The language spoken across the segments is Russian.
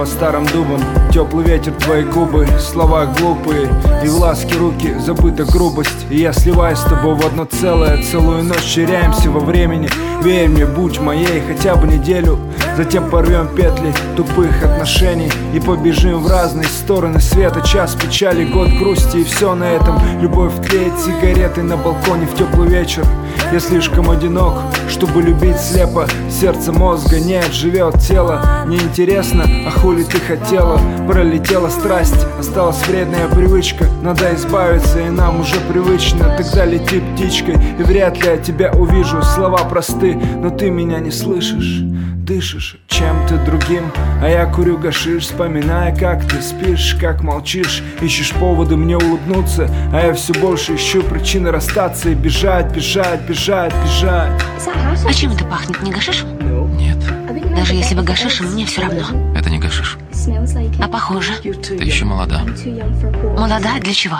по старым дубам. Теплый ветер, твои губы, слова глупые, и в ласке руки забыта грубость. И я сливаюсь с тобой в одно целое, целую ночь теряемся во времени. Верь мне, будь моей хотя бы неделю, затем порвем петли тупых отношений и побежим в разные стороны света. Час печали, год грусти, и все на этом. Любовь тлеет сигаретой на балконе в теплый вечер. Я слишком одинок, чтобы любить слепо. Сердце мозга нет, живет тело. Неинтересно, а хули ты хотела? Пролетела страсть, осталась вредная привычка. Надо избавиться, и нам уже привычно. Тогда лети птичкой, и вряд ли я тебя увижу. Слова просты, но ты меня не слышишь. Дышишь чем-то другим, а я курю гашиш, вспоминая, как ты спишь, как молчишь. Ищешь поводы мне улыбнуться, а я все больше ищу причины расстаться и бежать, бежать, бежать, бежать. А чем это пахнет? Не гашиш? Нет, Даже если бы гашишем, мне все равно. это не гашиш. А похоже. Ты еще молода. Молода для чего?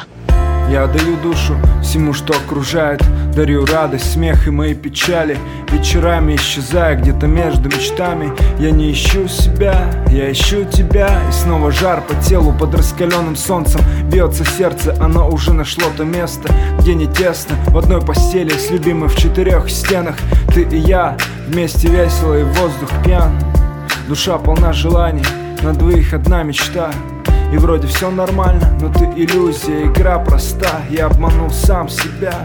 Я даю душу всему, что окружает, дарю радость, смех и мои печали. Вечерами исчезая где-то между мечтами. Я не ищу себя, я ищу тебя. И снова жар по телу под раскаленным солнцем. Бьется сердце, оно уже нашло то место, где не тесно, в одной постели с любимой в 4 стенах. Ты и я, вместе весело, и воздух пьян. Душа полна желаний, на двоих одна мечта. И вроде все нормально, но ты иллюзия, игра проста. Я обманул сам себя.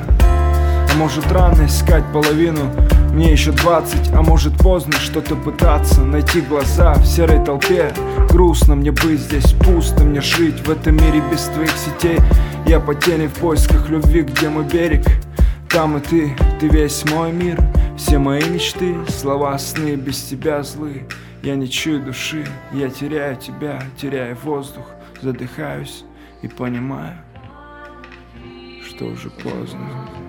А может рано искать половину, мне еще 20, а может поздно что-то пытаться. Найти глаза в серой толпе. Грустно мне быть здесь, пусто мне жить в этом мире без твоих сетей. Я по тени в поисках любви, где мой берег. Там и ты весь мой мир. Все мои мечты, слова, сны без тебя злы. Я не чую души, я теряю тебя, теряю воздух. Задыхаюсь и понимаю, что уже поздно.